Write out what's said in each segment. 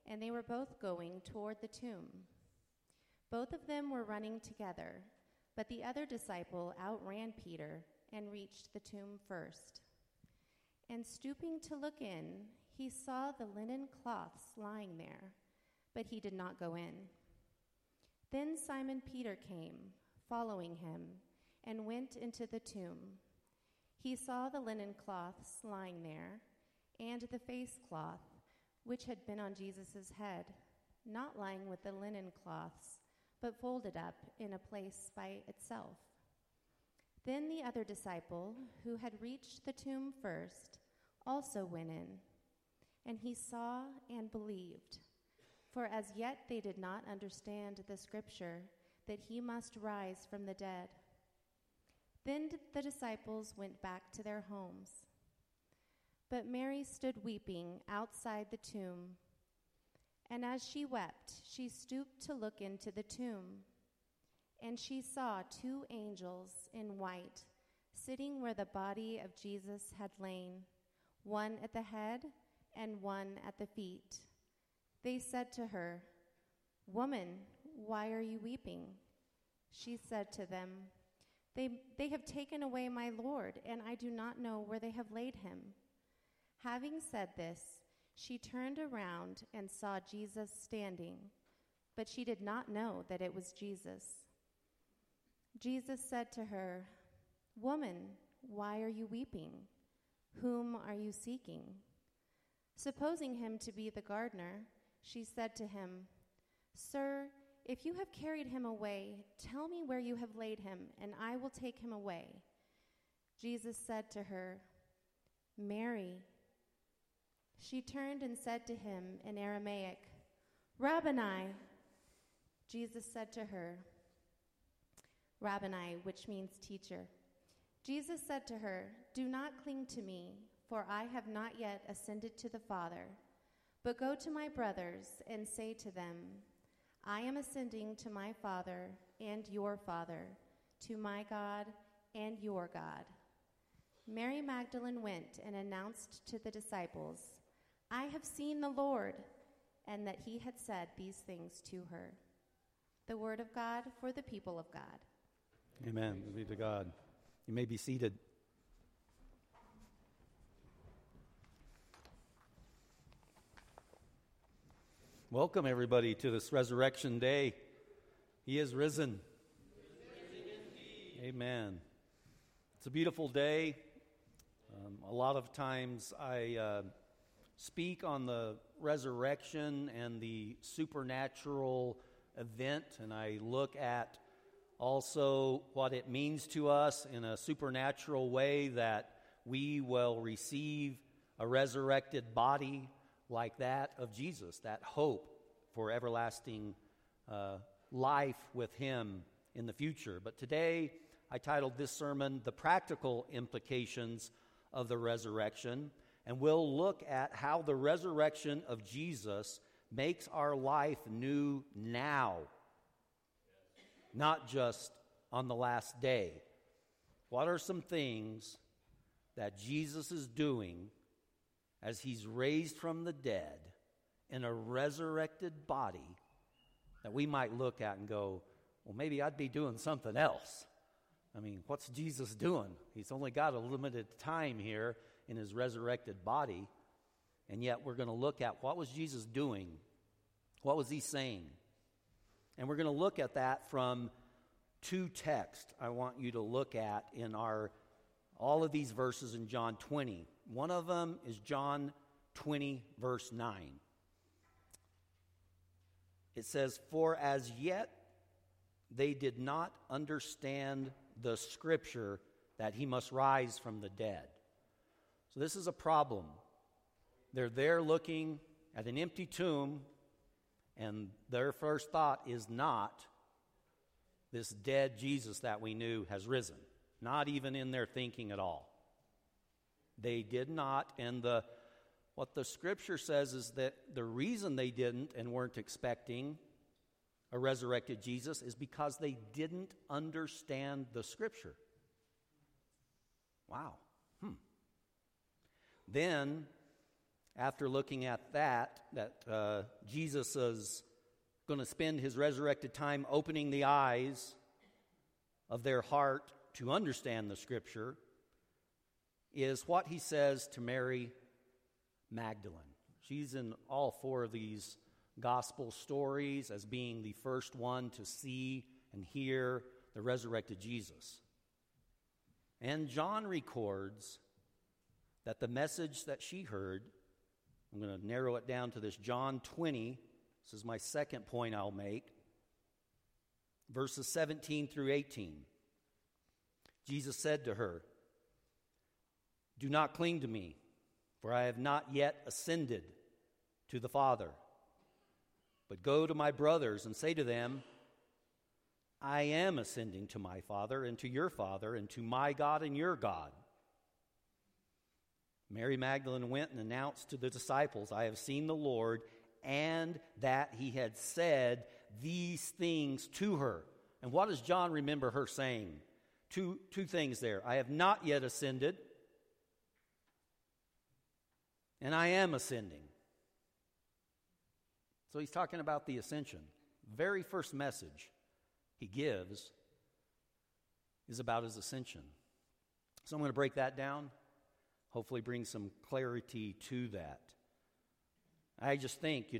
and they were both going toward the tomb. Both of them were running together, but the other disciple outran Peter and reached the tomb first. And stooping to look in, he saw the linen cloths lying there, but he did not go in. Then Simon Peter came, following him, and went into the tomb. He saw the linen cloths lying there, and the face cloth, which had been on Jesus' head, not lying with the linen cloths, but folded up in a place by itself. Then the other disciple, who had reached the tomb first, also went in, and he saw and believed. For as yet they did not understand the scripture that he must rise from the dead. Then the disciples went back to their homes. But Mary stood weeping outside the tomb. And as she wept, she stooped to look into the tomb. And she saw 2 angels in white, sitting where the body of Jesus had lain, one at the head and one at the feet. They said to her, "Woman, why are you weeping?" She said to them, They have taken away my Lord, and I do not know where they have laid him." Having said this, she turned around and saw Jesus standing, but she did not know that it was Jesus. Jesus said to her, "Woman, why are you weeping? Whom are you seeking?" Supposing him to be the gardener, she said to him, "Sir, if you have carried him away, tell me where you have laid him, and I will take him away." Jesus said to her, "Mary." She turned and said to him in Aramaic, "Rabboni." Jesus said to her, Rabboni, which means teacher. Jesus said to her, "Do not cling to me, for I have not yet ascended to the Father. But go to my brothers and say to them, I am ascending to my Father and your Father, to my God and your God." Mary Magdalene went and announced to the disciples, "I have seen the Lord," and that he had said these things to her. The word of God for the people of God. Amen. Glory be to God. You may be seated. Welcome, everybody, to this Resurrection Day. He is risen. Amen. It's a beautiful day. A lot of times I speak on the resurrection and the supernatural event, and I look at also what it means to us in a supernatural way that we will receive a resurrected body like that of Jesus, that hope for everlasting life with him in the future. But today I titled this sermon, "The Practical Implications of the Resurrection," and we'll look at how the resurrection of Jesus makes our life new now, not just on the last day. What are some things that Jesus is doing as he's raised from the dead in a resurrected body that we might look at and go, well, maybe I'd be doing something else? I mean, what's Jesus doing? He's only got a limited time here in his resurrected body, and yet we're going to look at what was Jesus doing? What was he saying? And we're going to look at that from 2 texts I want you to look at in all of these verses in John 20. One of them is John 20, verse 9. It says, "For as yet they did not understand the scripture that he must rise from the dead." So this is a problem. They're there looking at an empty tomb, and their first thought is not this dead Jesus that we knew has risen. Not even in their thinking at all. They did not, and what the scripture says is that the reason they didn't and weren't expecting a resurrected Jesus is because they didn't understand the scripture. Wow. Then, after looking at that Jesus is going to spend his resurrected time opening the eyes of their heart to understand the Scripture, is what he says to Mary Magdalene. She's in all four of these gospel stories as being the first one to see and hear the resurrected Jesus. And John records that the message that she heard, I'm going to narrow it down to this, John 20, this is my second point I'll make, verses 17 through 18. Jesus said to her, "Do not cling to me, for I have not yet ascended to the Father. But go to my brothers and say to them, I am ascending to my Father and to your Father and to my God and your God." Mary Magdalene went and announced to the disciples, "I have seen the Lord," and that he had said these things to her. And what does John remember her saying? Two things there. I have not yet ascended, and I am ascending. So he's talking about the ascension. Very first message he gives is about his ascension. So I'm going to break that down, hopefully bring some clarity to that. I just think,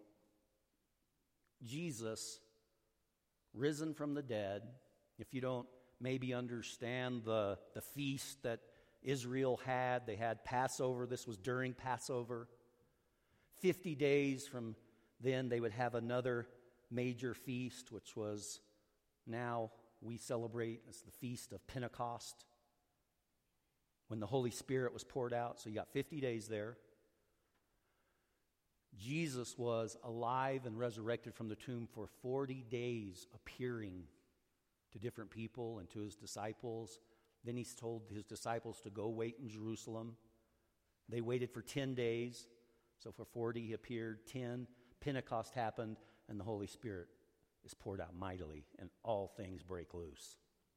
Jesus risen from the dead. If you don't maybe understand the feast that Israel had, they had Passover. This was during Passover. 50 days from then they would have another major feast, which was now we celebrate as the Feast of Pentecost, when the Holy Spirit was poured out. So you got 50 days there. Jesus was alive and resurrected from the tomb for 40 days, appearing to different people and to his disciples. Then he told his disciples to go wait in Jerusalem. They waited for 10 days. So for 40 he appeared, 10. Pentecost happened, and the Holy Spirit is poured out mightily, and all things break loose.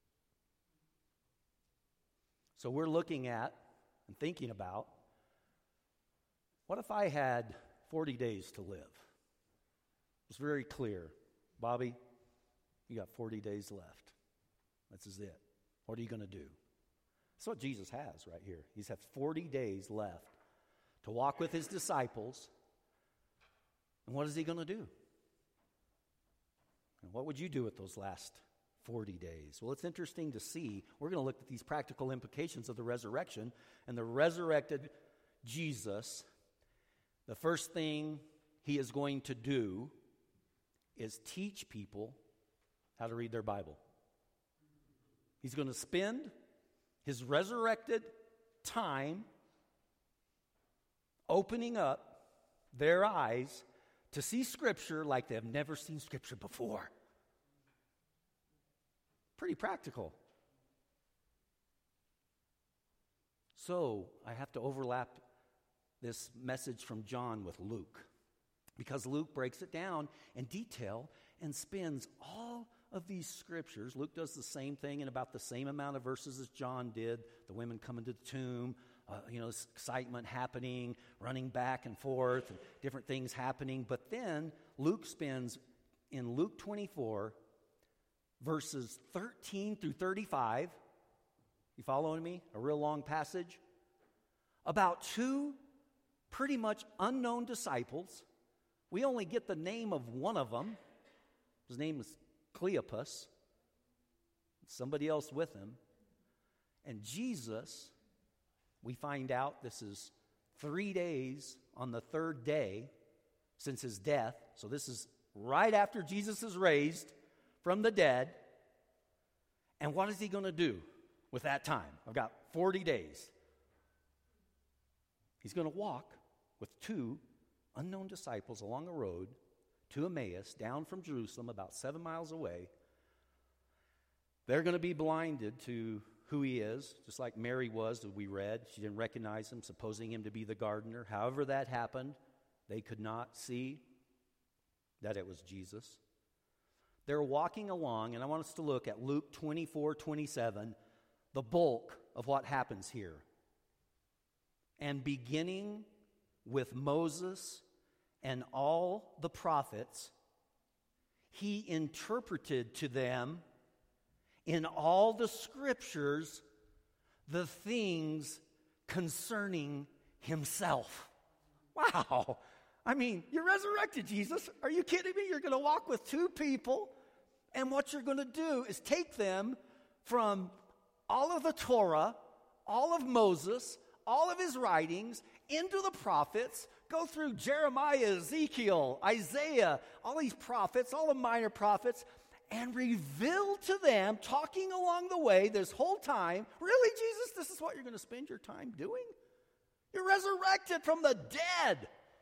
So we're looking at and thinking about, what if I had 40 days to live? It's very clear. Bobby, you got 40 days left. This is it. What are you going to do? That's what Jesus has right here. He's had 40 days left to walk with his disciples. And what is he going to do? And what would you do with those last 40 days? Well, it's interesting to see. We're going to look at these practical implications of the resurrection. And the resurrected Jesus, the first thing he is going to do is teach people how to read their Bible. He's going to spend his resurrected time opening up their eyes to see Scripture like they have never seen Scripture before. Pretty practical. So I have to overlap this message from John with Luke, because Luke breaks it down in detail and spends all of these scriptures. Luke does the same thing in about the same amount of verses as John did. The women coming to the tomb, this excitement happening, running back and forth, and different things happening. But then Luke spends, in Luke 24, verses 13 through 35, you following me? A real long passage. About two pretty much unknown disciples. We only get the name of one of them. His name is Cleopas. Somebody else with him. And Jesus, we find out this is 3 days on the third day since his death. So this is right after Jesus is raised from the dead. And what is he going to do with that time? I've got 40 days. He's going to walk with two unknown disciples along a road to Emmaus, down from Jerusalem, about 7 miles away. They're going to be blinded to who he is, just like Mary was, as we read. She didn't recognize him, supposing him to be the gardener. However that happened, they could not see that it was Jesus. They're walking along, and I want us to look at Luke 24:27, the bulk of what happens here. And beginning with Moses and all the prophets, he interpreted to them in all the scriptures the things concerning himself. Wow. I mean, you resurrected Jesus. Are you kidding me? You're going to walk with two people, and what you're going to do is take them from all of the Torah, all of Moses, all of his writings, into the prophets, go through Jeremiah, Ezekiel, Isaiah, all these prophets, all the minor prophets, and reveal to them, talking along the way this whole time, really, Jesus, this is what you're going to spend your time doing? You're resurrected from the dead.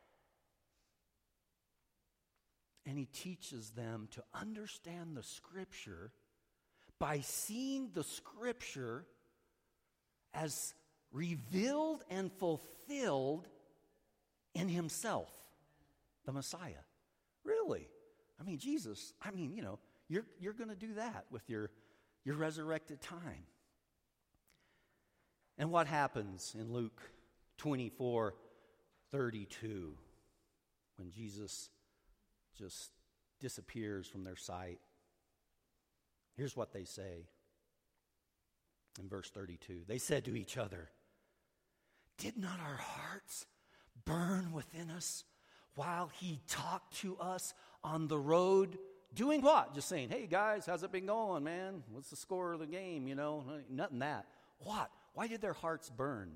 And he teaches them to understand the Scripture by seeing the Scripture as revealed and fulfilled in himself, the Messiah. Really? I mean, Jesus, you're going to do that with your resurrected time. And what happens in Luke 24:32 when Jesus just disappears from their sight? Here's what they say in verse 32. They said to each other, "Did not our hearts burn within us while he talked to us on the road?" Doing what? Just saying, "Hey guys, how's it been going, man? What's the score of the game?" Nothing that. What? Why did their hearts burn?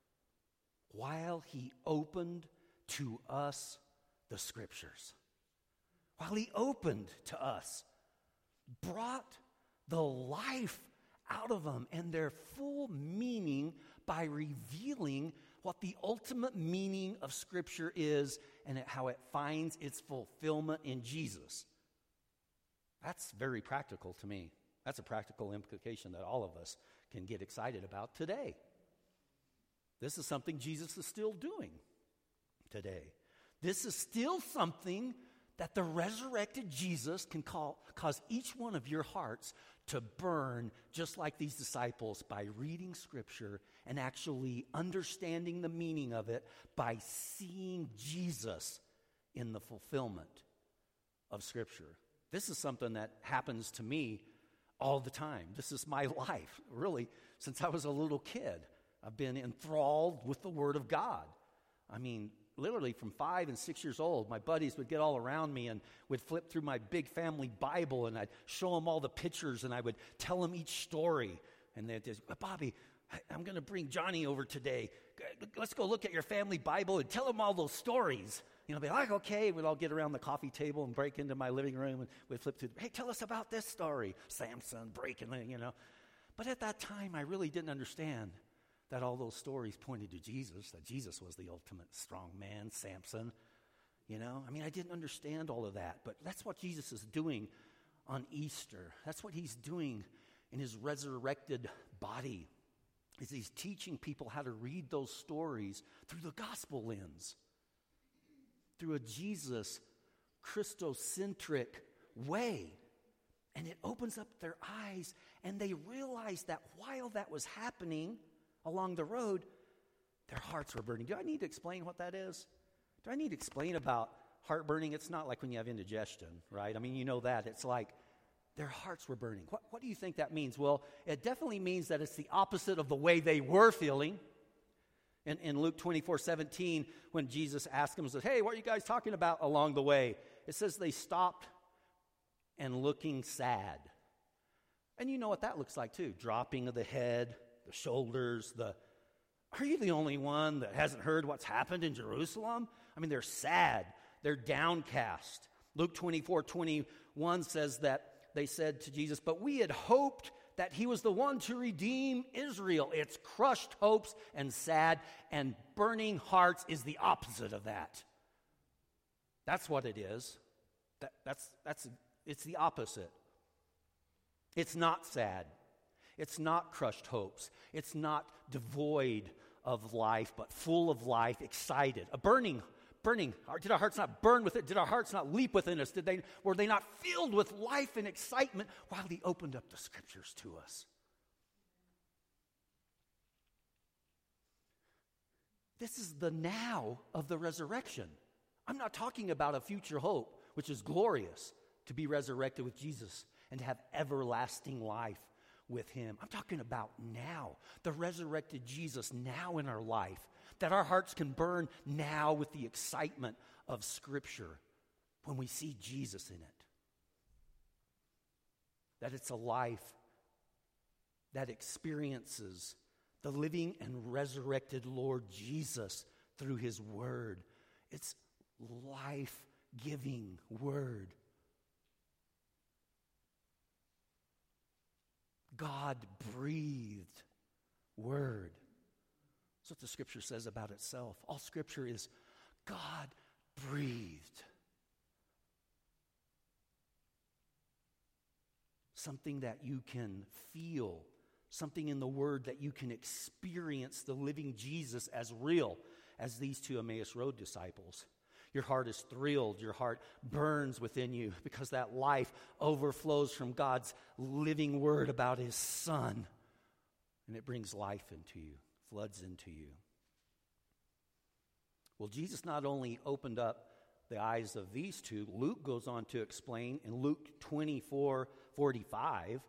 While he opened to us the Scriptures. While he opened to us, brought the life out of them and their full meaning by revealing what the ultimate meaning of Scripture is and how it finds its fulfillment in Jesus. That's very practical to me. That's a practical implication that all of us can get excited about today. This is something Jesus is still doing today. This is still something that the resurrected Jesus can cause each one of your hearts to burn, just like these disciples, by reading Scripture and actually understanding the meaning of it by seeing Jesus in the fulfillment of Scripture. This is something that happens to me all the time. This is my life, really, since I was a little kid. I've been enthralled with the Word of God. I mean, literally from 5 and 6 years old, my buddies would get all around me and would flip through my big family Bible, and I'd show them all the pictures, and I would tell them each story. And they'd say, "Bobby, I'm going to bring Johnny over today. Let's go look at your family Bible and tell him all those stories." Be like, "Okay." We'd all get around the coffee table and break into my living room, and we'd flip through, "Hey, tell us about this story. Samson breaking it, But at that time, I really didn't understand that all those stories pointed to Jesus, that Jesus was the ultimate strong man, Samson. I didn't understand all of that, but that's what Jesus is doing on Easter. That's what he's doing in his resurrected body, is he's teaching people how to read those stories through the gospel lens, through a Jesus Christocentric way. And it opens up their eyes, and they realize that while that was happening along the road, their hearts were burning. Do I need to explain what that is? Do I need to explain about heart burning? It's not like when you have indigestion, right? You know that. It's like their hearts were burning. What do you think that means? Well, it definitely means that it's the opposite of the way they were feeling. In Luke 24:17, when Jesus asked them, says, "Hey, what are you guys talking about along the way?" It says they stopped and looking sad. And you know what that looks like too. Dropping of the head, the shoulders, are you the only one that hasn't heard what's happened in Jerusalem? They're sad. They're downcast. Luke 24:21 says that they said to Jesus, "But we had hoped that he was the one to redeem Israel." It's crushed hopes and sad, and burning hearts is the opposite of that. That's what it is. It's the opposite. It's not sad. It's not crushed hopes. It's not devoid of life, but full of life, excited. A burning. Did our hearts not burn with it? Did our hearts not leap within us? Were they not filled with life and excitement while he opened up the Scriptures to us? This is the now of the resurrection. I'm not talking about a future hope, which is glorious, to be resurrected with Jesus and to have everlasting life with him. I'm talking about now, the resurrected Jesus now in our life, that our hearts can burn now with the excitement of Scripture when we see Jesus in it. That it's a life that experiences the living and resurrected Lord Jesus through his word. It's life-giving word. God-breathed word. That's what the Scripture says about itself. All Scripture is God-breathed. Something that you can feel, something in the Word that you can experience the living Jesus as real as these two Emmaus Road disciples. Your heart is thrilled, your heart burns within you because that life overflows from God's living Word about his Son. And it brings life into you, floods into you. Well, Jesus not only opened up the eyes of these two, Luke goes on to explain in Luke 24:45,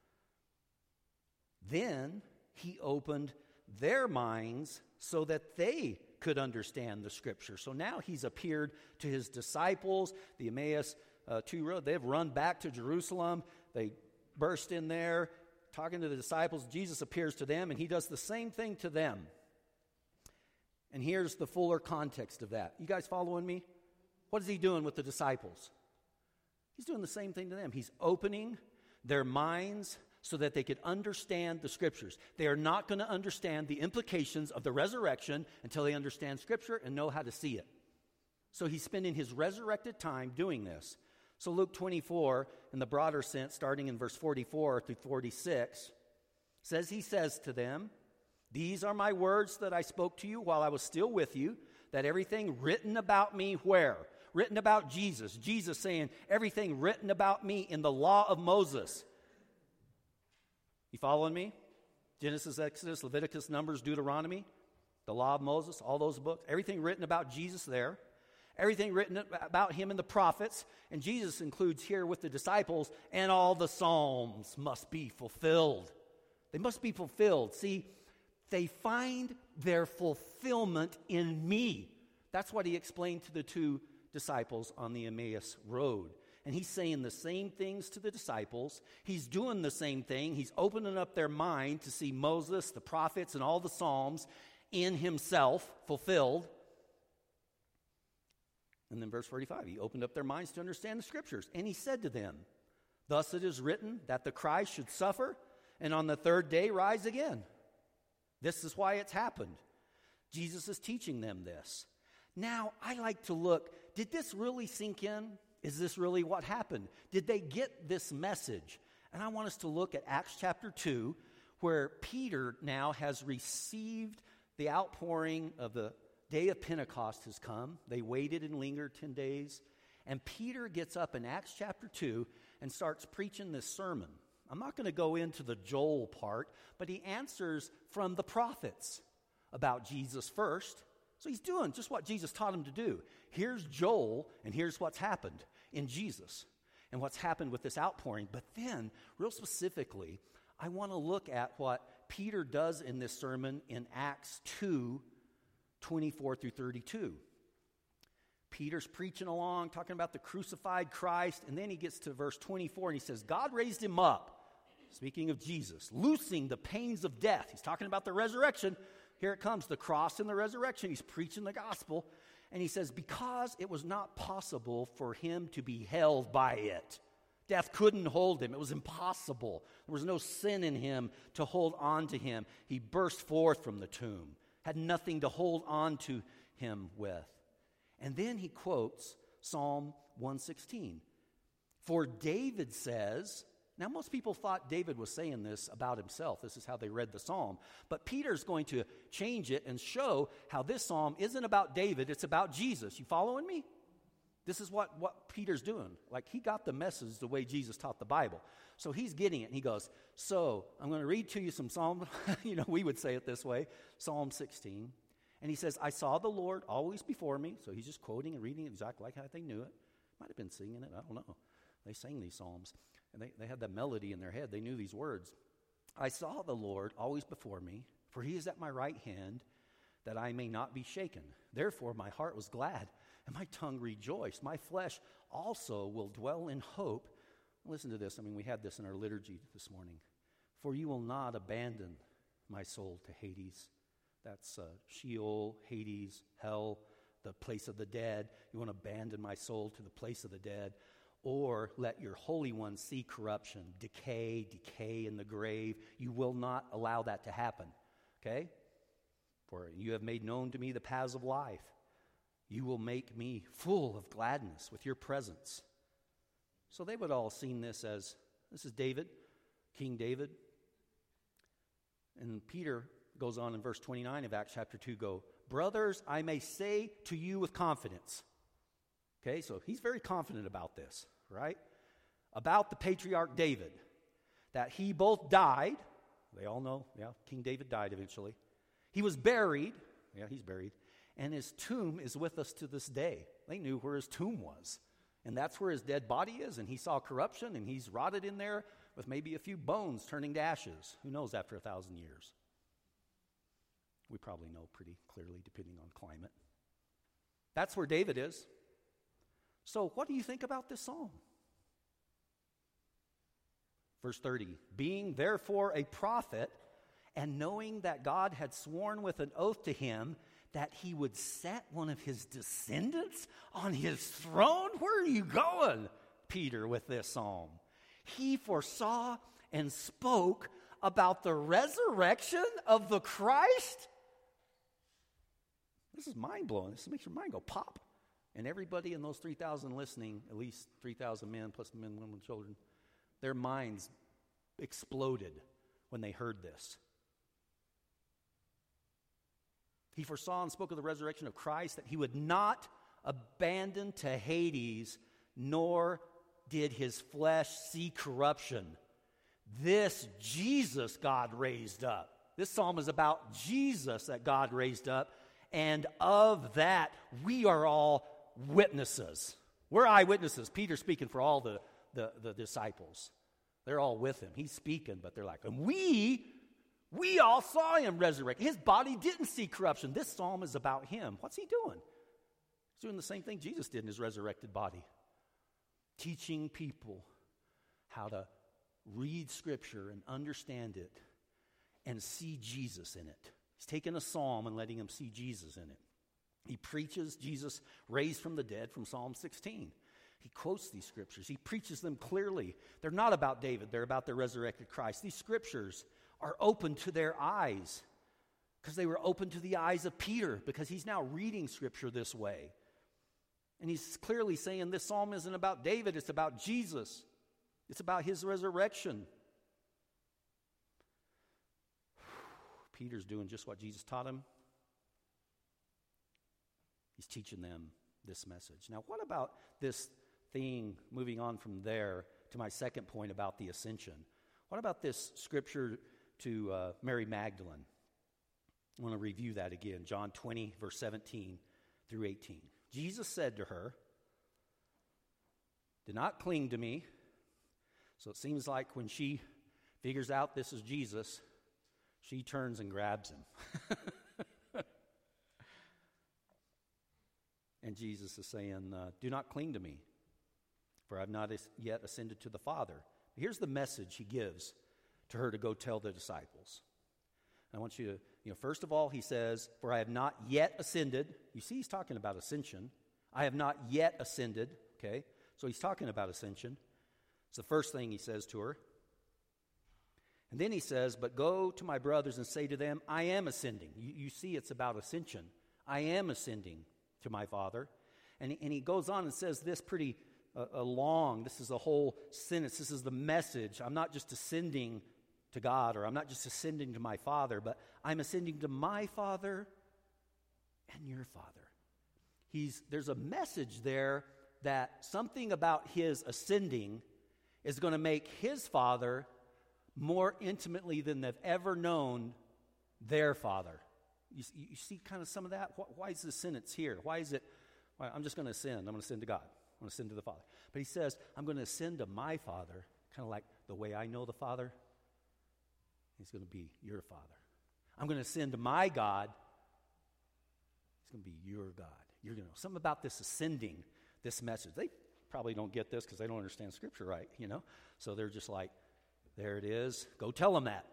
then he opened their minds so that they could understand the Scripture. So now he's appeared to his disciples, the Emmaus 2 road. They've run back to Jerusalem. They burst in there, talking to the disciples. Jesus appears to them, and he does the same thing to them. And here's the fuller context of that. You guys following me? What is he doing with the disciples? He's doing the same thing to them. He's opening their minds so that they could understand the Scriptures. They are not going to understand the implications of the resurrection until they understand Scripture and know how to see it. So he's spending his resurrected time doing this. So Luke 24, in the broader sense, starting in verse 44 through 46, he says to them, "These are my words that I spoke to you while I was still with you, that everything written about me," where? Written about Jesus. Jesus saying, everything written about me in the law of Moses. You following me? Genesis, Exodus, Leviticus, Numbers, Deuteronomy, the law of Moses, all those books. Everything written about Jesus there. Everything written about him in the prophets. And Jesus includes here with the disciples, and all the Psalms must be fulfilled. They must be fulfilled. See, they find their fulfillment in me. That's what he explained to the two disciples on the Emmaus Road. And he's saying the same things to the disciples. He's doing the same thing. He's opening up their mind to see Moses, the prophets, and all the Psalms in himself fulfilled. And then verse 45, he opened up their minds to understand the Scriptures. And he said to them, "Thus it is written that the Christ should suffer and on the third day rise again." This is why it's happened. Jesus is teaching them this. Now, I like to look, did this really sink in? Is this really what happened? Did they get this message? And I want us to look at Acts chapter 2, where Peter now has received the outpouring of the day of Pentecost has come. They waited and lingered 10 days. And Peter gets up in Acts chapter 2 and starts preaching this sermon. I'm not going to go into the Joel part, but he answers from the prophets about Jesus first. So he's doing just what Jesus taught him to do. Here's Joel, and here's what's happened in Jesus and what's happened with this outpouring. But then, real specifically, I want to look at what Peter does in this sermon in Acts 2, 24 through 32. Peter's preaching along, talking about the crucified Christ, and then he gets to verse 24, and he says, God raised him up, speaking of Jesus, loosing the pains of death. He's talking about the resurrection. Here it comes, the cross and the resurrection. He's preaching the gospel. And he says, because it was not possible for him to be held by it. Death couldn't hold him. It was impossible. There was no sin in him to hold on to him. He burst forth from the tomb, had nothing to hold on to him with. And then he quotes Psalm 116. For David says, now most people thought David was saying this about himself. This is how they read the psalm. But Peter's going to change it and show how this psalm isn't about David, it's about Jesus. You following me? This is what Peter's doing. Like, he got the message the way Jesus taught the Bible. So he's getting it, and he goes, so I'm going to read to you some Psalm, we would say it this way, Psalm 16. And he says, I saw the Lord always before me. So he's just quoting and reading exactly like how they knew it. Might have been singing it. I don't know. They sang these psalms. And they had that melody in their head. They knew these words. I saw the Lord always before me, for he is at my right hand, that I may not be shaken. Therefore my heart was glad, and my tongue rejoiced. My flesh also will dwell in hope. Listen to this. We had this in our liturgy this morning. For you will not abandon my soul to Hades. That's Sheol, Hades, hell, the place of the dead. You won't abandon my soul to the place of the dead. Or let your Holy One see corruption, decay in the grave. You will not allow that to happen. Okay? For you have made known to me the paths of life. You will make me full of gladness with your presence. So they would all have seen this as, this is David, King David. And Peter goes on in verse 29 of Acts chapter 2, brothers, I may say to you with confidence. Okay, so he's very confident about this, right? About the patriarch David, that he both died. They all know, King David died eventually. He was buried. Yeah, he's buried. And his tomb is with us to this day. They knew where his tomb was. And that's where his dead body is. And he saw corruption, and he's rotted in there with maybe a few bones turning to ashes. Who knows after 1,000 years? We probably know pretty clearly, depending on climate. That's where David is. So what do you think about this psalm? Verse 30, being therefore a prophet, and knowing that God had sworn with an oath to him that he would set one of his descendants on his throne? Where are you going, Peter, with this psalm? He foresaw and spoke about the resurrection of the Christ? This is mind-blowing. This makes your mind go pop. And everybody in those 3,000 listening, at least 3,000 men, plus men, women, and children, their minds exploded when they heard this. He foresaw and spoke of the resurrection of Christ, that he would not abandon to Hades, nor did his flesh see corruption. This Jesus God raised up. This psalm is about Jesus that God raised up, and of that we are all witnesses. We're eyewitnesses. Peter's speaking for all the disciples. They're all with him. He's speaking, but they're like, and we all saw him resurrect. His body didn't see corruption. This psalm is about him. What's he doing? He's doing the same thing Jesus did in his resurrected body. Teaching people how to read Scripture and understand it and see Jesus in it. He's taking a psalm and letting them see Jesus in it. He preaches Jesus raised from the dead from Psalm 16. He quotes these scriptures. He preaches them clearly. They're not about David. They're about the resurrected Christ. These scriptures are open to their eyes because they were open to the eyes of Peter, because he's now reading Scripture this way. And he's clearly saying this psalm isn't about David. It's about Jesus. It's about his resurrection. Peter's doing just what Jesus taught him. He's teaching them this message. Now, what about this thing, moving on from there to my second point about the ascension? What about this scripture to Mary Magdalene? I want to review that again. John 20, verse 17 through 18. Jesus said to her, "Do not cling to me." So it seems like when she figures out this is Jesus, she turns and grabs him. And Jesus is saying, do not cling to me, for I have not yet ascended to the Father. Here's the message he gives to her to go tell the disciples. I want you to, first of all, he says, for I have not yet ascended. You see, he's talking about ascension. I have not yet ascended, okay? So he's talking about ascension. It's the first thing he says to her. And then he says, but go to my brothers and say to them, I am ascending. You see, it's about ascension. I am ascending to my Father. And he goes on and says this pretty long. This is a whole sentence. This is the message. I'm not just ascending to God, or I'm not just ascending to my Father, but I'm ascending to my Father and your Father. There's a message there that something about his ascending is going to make his Father more intimately than they've ever known their Father. You see kind of some of that? Why is the sentence here? Why is it, I'm just going to ascend. I'm going to ascend to God. I'm going to ascend to the Father. But he says, I'm going to ascend to my Father, kind of like the way I know the Father. He's going to be your Father. I'm going to ascend to my God. He's going to be your God. You're going to know something about this ascending, this message. They probably don't get this because they don't understand Scripture right, So they're just like, there it is. Go tell them that.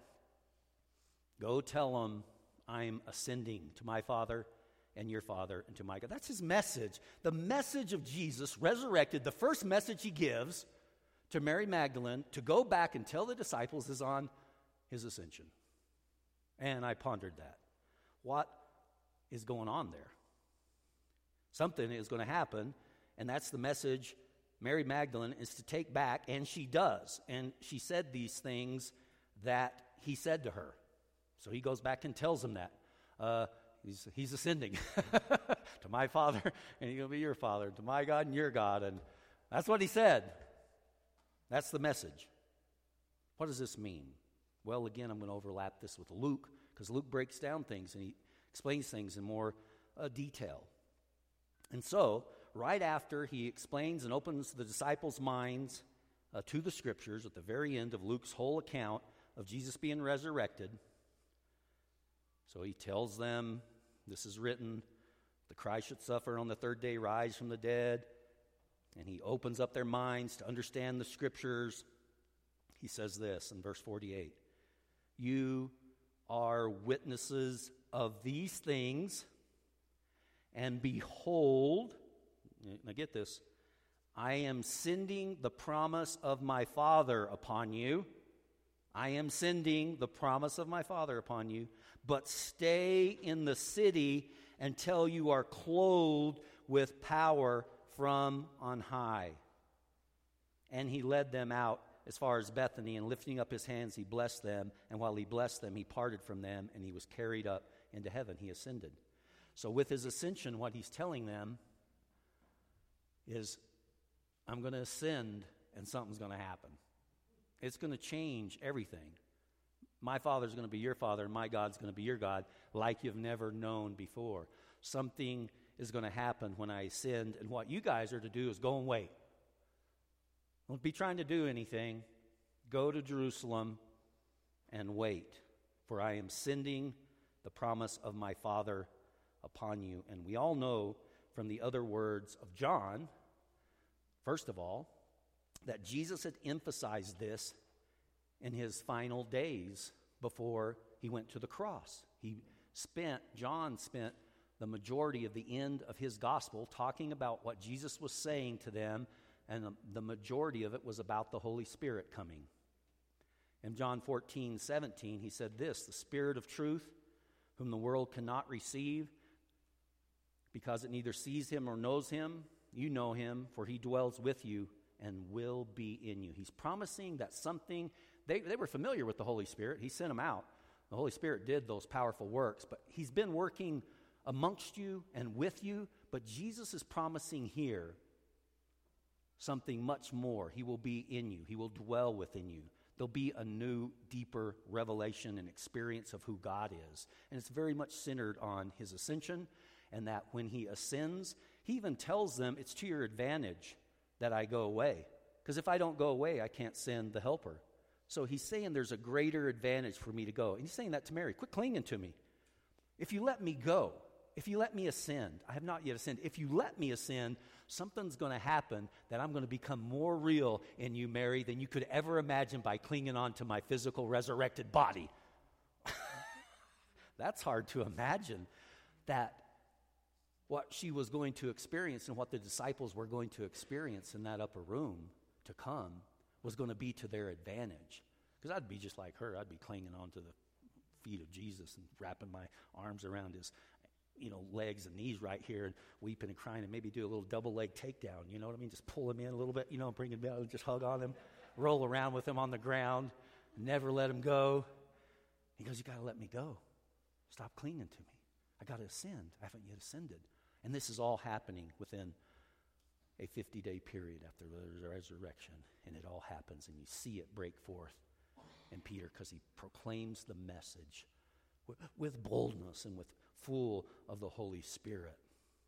Go tell them I'm ascending to my Father and your Father and to my God. That's his message. The message of Jesus resurrected, the first message he gives to Mary Magdalene to go back and tell the disciples is on his ascension. And I pondered that. What is going on there? Something is going to happen, and that's the message Mary Magdalene is to take back, and she does. And she said these things that he said to her. So he goes back and tells them that. He's ascending to my Father, and he's going to be your Father, to my God and your God. And that's what he said. That's the message. What does this mean? Well, again, I'm going to overlap this with Luke, because Luke breaks down things, and he explains things in more detail. And so, right after he explains and opens the disciples' minds to the Scriptures at the very end of Luke's whole account of Jesus being resurrected, so he tells them, this is written, the Christ should suffer on the third day, rise from the dead. And he opens up their minds to understand the Scriptures. He says this in verse 48, you are witnesses of these things, and behold, now get this, I am sending the promise of my Father upon you. I am sending the promise of my Father upon you, but stay in the city until you are clothed with power from on high. And he led them out as far as Bethany, and lifting up his hands, he blessed them. And while he blessed them, he parted from them, and he was carried up into heaven. He ascended. So with his ascension, what he's telling them is, I'm going to ascend, and something's going to happen. It's going to change everything. My Father's going to be your Father, and my God's going to be your God, like you've never known before. Something is going to happen when I ascend, and what you guys are to do is go and wait. Don't be trying to do anything. Go to Jerusalem and wait, for I am sending the promise of my Father upon you. And we all know from the other words of John, first of all, that Jesus had emphasized this in his final days before he went to the cross. John spent the majority of the end of his gospel talking about what Jesus was saying to them, and the majority of it was about the Holy Spirit coming. In John 14:17, he said this, the Spirit of truth, whom the world cannot receive, because it neither sees him or knows him, you know him, for he dwells with you and will be in you. He's promising that something, they were familiar with the Holy Spirit. He sent them out. The Holy Spirit did those powerful works, but he's been working amongst you and with you, but Jesus is promising here something much more. He will be in you. He will dwell within you. There'll be a new, deeper revelation and experience of who God is. And it's very much centered on his ascension, and that when he ascends, he even tells them it's to your advantage that I go away. Because if I don't go away, I can't send the helper. So he's saying there's a greater advantage for me to go. And he's saying that to Mary. Quit clinging to me. If you let me go, if you let me ascend, I have not yet ascended. If you let me ascend, something's going to happen that I'm going to become more real in you, Mary, than you could ever imagine by clinging on to my physical resurrected body. That's hard to imagine, that what she was going to experience and what the disciples were going to experience in that upper room to come was going to be to their advantage. Because I'd be just like her. I'd be clinging onto the feet of Jesus and wrapping my arms around his legs and knees right here and weeping and crying, and maybe do a little double leg takedown, you know what I mean? Just pull him in a little bit, bring him down and just hug on him, roll around with him on the ground, never let him go. He goes, you got to let me go. Stop clinging to me. I got to ascend. I haven't yet ascended. And this is all happening within a 50-day period after the resurrection, and it all happens, and you see it break forth in Peter because he proclaims the message with boldness and with full of the Holy Spirit.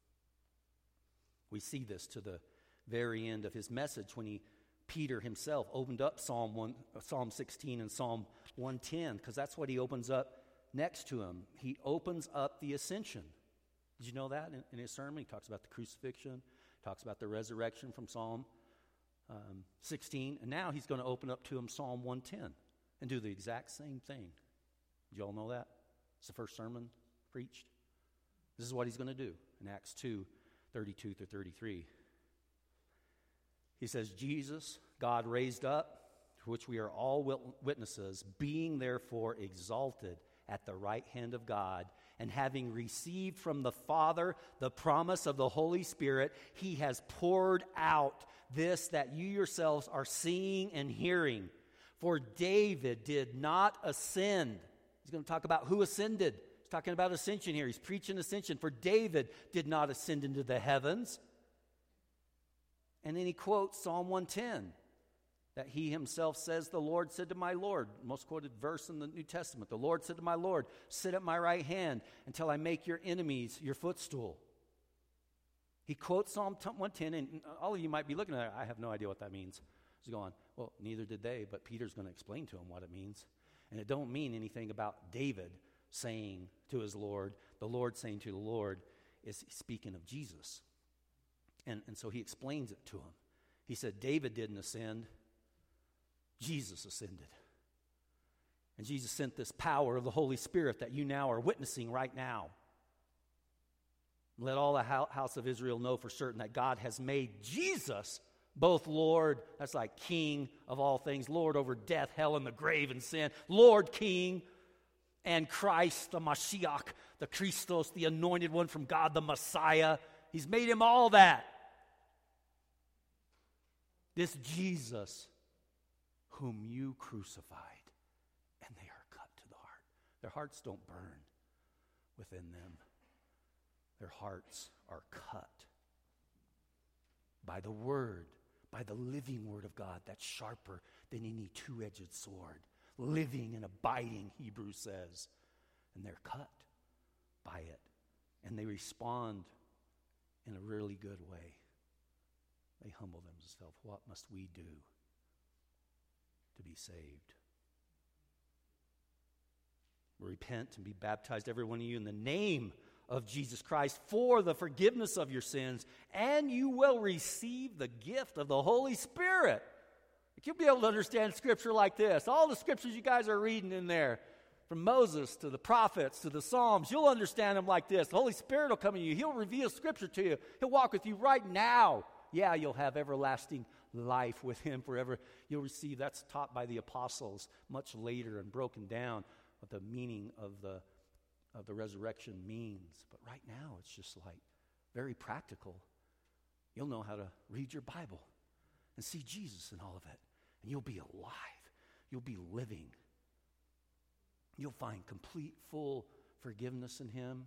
We see this to the very end of his message when Peter himself opened up Psalm 16 and Psalm 110, because that's what he opens up next to him. He opens up the ascension. Did you know that in his sermon? He talks about the crucifixion, talks about the resurrection from Psalm 16, and now he's going to open up to him Psalm 110 and do the exact same thing. Did you all know that? It's the first sermon preached. This is what he's going to do in Acts 2, 32 through 33. He says, Jesus, God raised up, to which we are all witnesses, being therefore exalted at the right hand of God, and having received from the Father the promise of the Holy Spirit, he has poured out this that you yourselves are seeing and hearing. For David did not ascend. He's going to talk about who ascended. He's talking about ascension here. He's preaching ascension. For David did not ascend into the heavens. And then he quotes Psalm 110, that he himself says, the Lord said to my Lord, most quoted verse in the New Testament, the Lord said to my Lord, sit at my right hand until I make your enemies your footstool. He quotes Psalm 110, and all of you might be looking at it, I have no idea what that means. He's going, well, neither did they, but Peter's going to explain to him what it means. And it don't mean anything about David saying to his Lord, the Lord saying to the Lord is speaking of Jesus. And so he explains it to him. He said, David didn't ascend. Jesus ascended. And Jesus sent this power of the Holy Spirit that you now are witnessing right now. Let all the house of Israel know for certain that God has made Jesus both Lord, that's like King of all things, Lord over death, hell, and the grave and sin, Lord, King, and Christ, the Mashiach, the Christos, the anointed one from God, the Messiah. He's made him all that. This Jesus whom you crucified, and they are cut to the heart. Their hearts don't burn within them. Their hearts are cut by the word, by the living word of God that's sharper than any two-edged sword. Living and abiding, Hebrews says. And they're cut by it. And they respond in a really good way. They humble themselves. What must we do to be saved? Repent and be baptized, every one of you, in the name of Jesus Christ for the forgiveness of your sins, and you will receive the gift of the Holy Spirit. You'll be able to understand Scripture like this. All the Scriptures you guys are reading in there, from Moses to the prophets to the Psalms, you'll understand them like this. The Holy Spirit will come in you. He'll reveal Scripture to you. He'll walk with you right now. Yeah, you'll have everlasting life with Him forever. You'll receive, that's taught by the apostles much later and broken down what the meaning of the resurrection means. But right now, it's just like very practical. You'll know how to read your Bible and see Jesus in all of it. And you'll be alive. You'll be living. You'll find complete, full forgiveness in Him.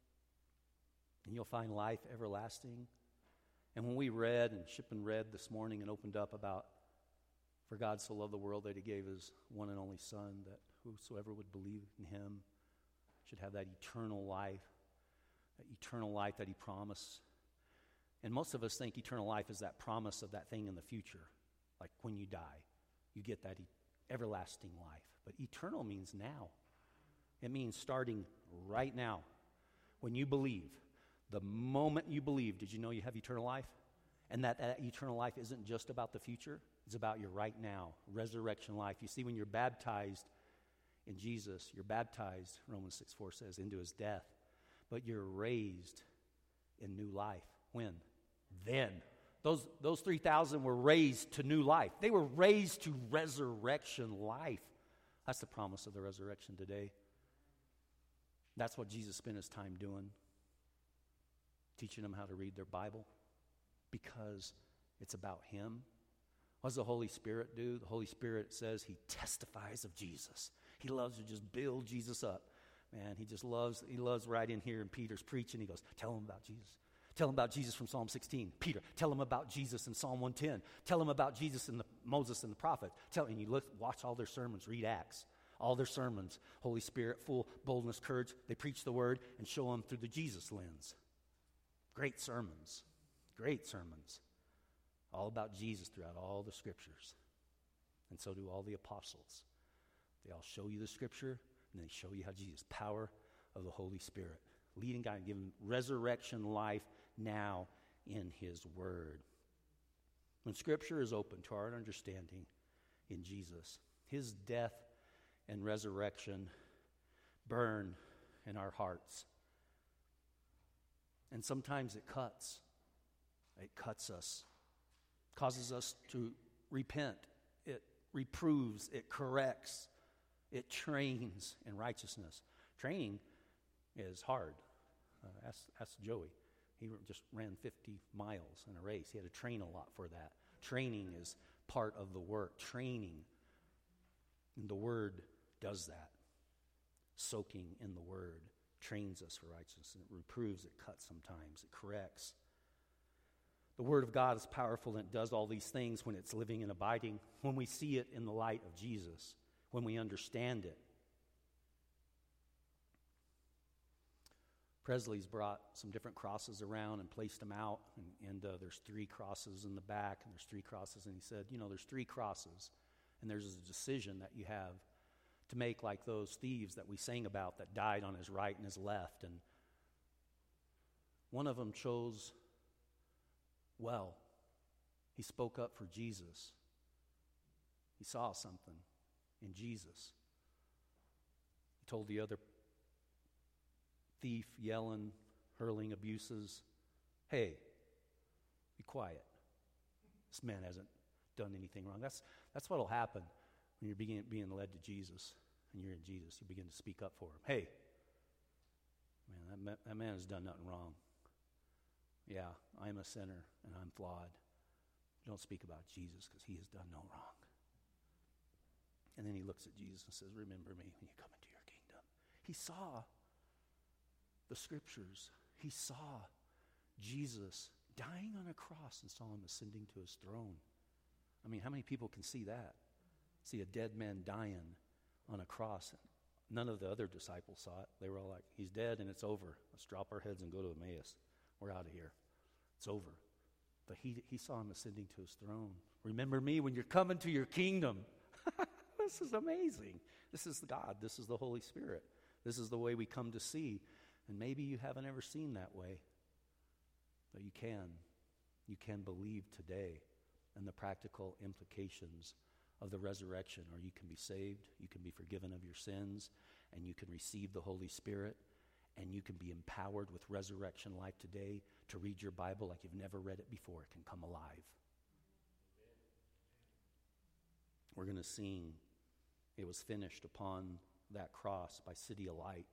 And you'll find life everlasting. And when we read, and Shippen read this morning and opened up about, for God so loved the world that He gave His one and only Son, that whosoever would believe in Him should have that eternal life that He promised. And most of us think eternal life is that promise of that thing in the future. Like when you die, you get that everlasting life. But eternal means now. It means starting right now. When you believe, the moment you believe, did you know you have eternal life? And that eternal life isn't just about the future. It's about your right now, resurrection life. You see, when you're baptized in Jesus, you're baptized, Romans 6:4 says, into His death. But you're raised in new life. When? Then. Those 3,000 were raised to new life. They were raised to resurrection life. That's the promise of the resurrection today. That's what Jesus spent His time doing. Teaching them how to read their Bible. Because it's about Him. What does the Holy Spirit do? The Holy Spirit says He testifies of Jesus. He loves to just build Jesus up. Man, He loves right in here, and Peter's preaching. He goes, tell him about Jesus. Tell him about Jesus from Psalm 16. Peter, tell him about Jesus in Psalm 110. Tell him about Jesus and Moses and the prophet. And you watch all their sermons, read Acts. all their sermons, Holy Spirit, full boldness, courage. They preach the word and show them through the Jesus lens. Great sermons. Great sermons. All about Jesus throughout all the scriptures. And so do all the apostles. They all show you the scripture, and they show you how Jesus, power of the Holy Spirit, leading God and giving resurrection life now in his word. When scripture is open to our understanding in Jesus, his death and resurrection burn in our hearts. And sometimes it cuts. It cuts us, causes us to repent. It reproves, it corrects, it trains in righteousness. Training is hard. Ask Joey. He just ran 50 miles in a race. He had to train a lot for that. Training is part of the work. Training, and the Word does that. Soaking in the Word trains us for righteousness. It reproves, it cuts sometimes, it corrects. The Word of God is powerful, and it does all these things when it's living and abiding, when we see it in the light of Jesus, when we understand it. Presley's brought some different crosses around and placed them out, and there's 3 crosses in the back, and there's 3 crosses, and he said, there's 3 crosses, and there's a decision that you have to make, like those thieves that we sang about that died on his right and his left, and one of them chose well. He spoke up for Jesus. He saw something in Jesus. He told the other thief, yelling, hurling abuses, hey, be quiet. This man hasn't done anything wrong. That's what will happen when you're being led to Jesus and you're in Jesus. You begin to speak up for him. Hey, man, that man has done nothing wrong. Yeah, I'm a sinner and I'm flawed. Don't speak about Jesus because he has done no wrong. And then he looks at Jesus and says, remember me when you come into your kingdom. He saw the scriptures. He saw Jesus dying on a cross and saw him ascending to his throne. I mean, how many people can see that? See a dead man dying on a cross. None of the other disciples saw it. They were all like, he's dead and it's over. Let's drop our heads and go to Emmaus. We're out of here. It's over. But he saw him ascending to his throne. Remember me when you're coming to your kingdom. This is amazing. This is God. This is the Holy Spirit. This is the way we come to see. And maybe you haven't ever seen that way. But you can. You can believe today in the practical implications of the resurrection. Or you can be saved, you can be forgiven of your sins, and you can receive the Holy Spirit, and you can be empowered with resurrection life today to read your Bible like you've never read it before. It can come alive. We're going to sing, "It was finished" upon that cross by Cydia Light.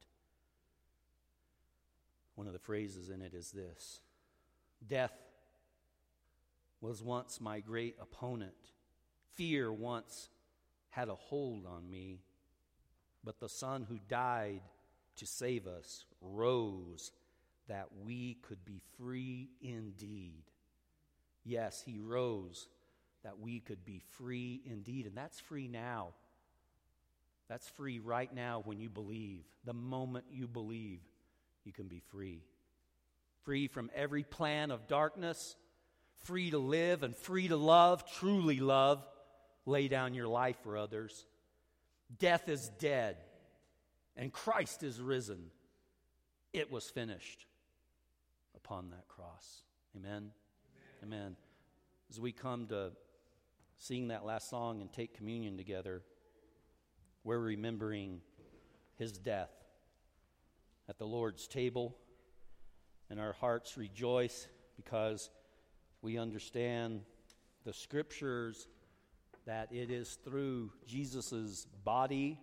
One of the phrases in it is this: death was once my great opponent. Fear once had a hold on me. But the Son who died to save us rose that we could be free indeed. Yes, he rose that we could be free indeed. And that's free now. That's free right now when you believe. The moment you believe, you can be free. Free from every plan of darkness. Free to live and free to love, truly love. Lay down your life for others. Death is dead, and Christ is risen. It was finished upon that cross. Amen? Amen. Amen. As we come to sing that last song and take communion together, we're remembering his death at the Lord's table, and our hearts rejoice because we understand the scriptures that it is through Jesus' body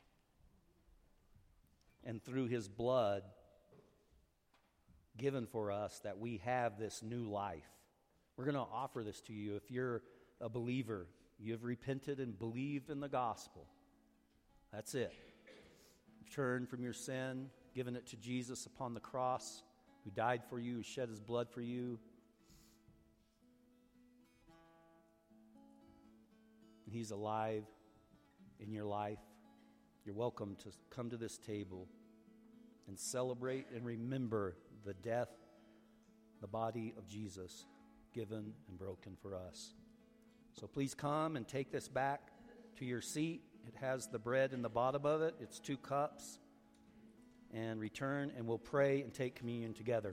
and through his blood given for us that we have this new life. We're going to offer this to you. If you're a believer, you have repented and believed in the gospel. That's it. You've turned from your sin, given it to Jesus upon the cross, who died for you, who shed his blood for you. And he's alive in your life. you're welcome to come to this table and celebrate and remember the death, the body of Jesus given and broken for us. So please come and take this back to your seat. It has the bread in the bottom of it. It's 2 cups. And return, and we'll pray and take communion together.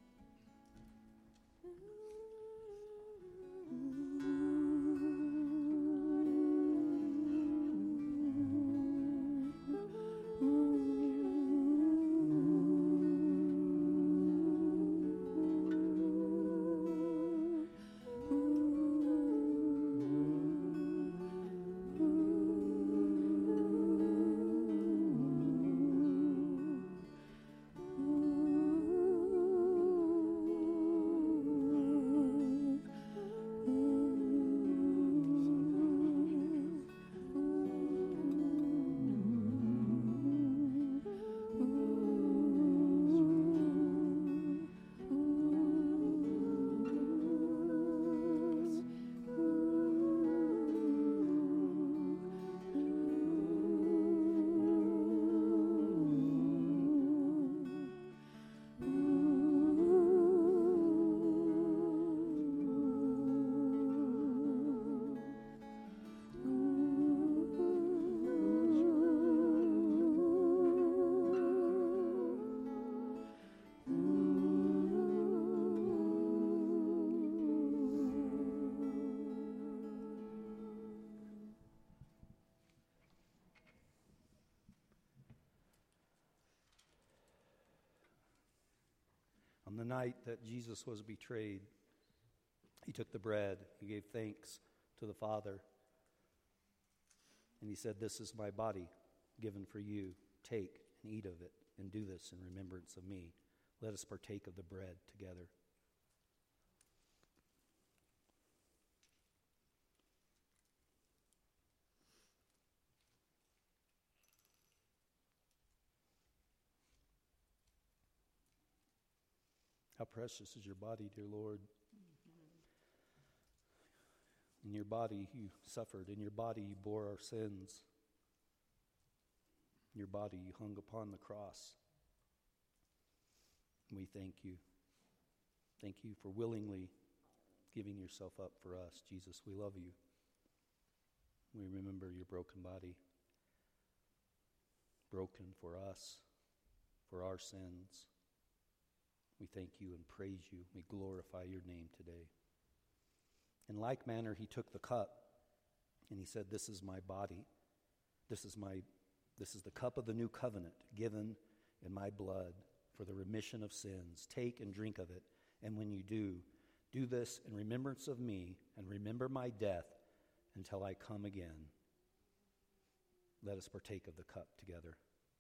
On the night that Jesus was betrayed, he took the bread, he gave thanks to the Father, and he said, "This is my body given for you. Take and eat of it, and do this in remembrance of me." Let us partake of the bread together. How precious is your body, dear Lord. In your body you suffered. In your body you bore our sins. In your body you hung upon the cross. We thank you. Thank you for willingly giving yourself up for us. Jesus, we love you. We remember your broken body, broken for us, for our sins. We thank you and praise you. We glorify your name today. In like manner, he took the cup and he said, "This is my body. This is the cup of the new covenant given in my blood for the remission of sins. Take and drink of it. And when you do this in remembrance of me, and remember my death until I come again." Let us partake of the cup together.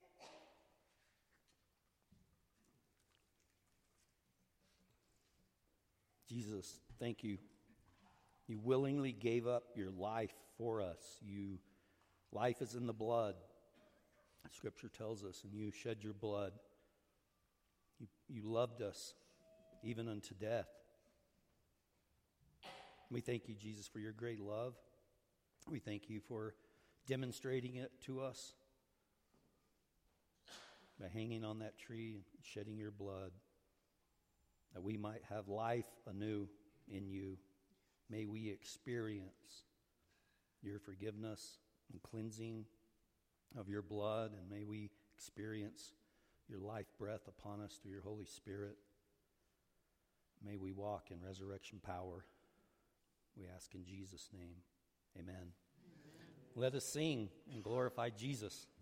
Jesus, thank you. You willingly gave up your life for us. Life is in the blood. Scripture tells us, and you shed your blood. You loved us even unto death. We thank you, Jesus, for your great love. We thank you for demonstrating it to us by hanging on that tree and shedding your blood, that we might have life anew in you. May we experience your forgiveness and cleansing of your blood, and may we experience your life breath upon us through your Holy Spirit. May we walk in resurrection power. We ask in Jesus' name. Amen. Let us sing and glorify Jesus.